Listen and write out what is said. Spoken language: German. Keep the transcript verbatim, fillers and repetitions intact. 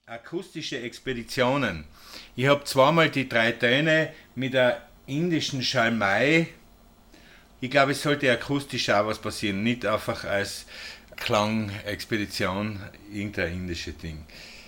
Akustische Expeditionen. Ich habe zweimal die drei Töne mit der indischen Schalmei. Ich glaube, es sollte akustisch auch was passieren, nicht einfach als Klangexpedition irgendein indisches Ding.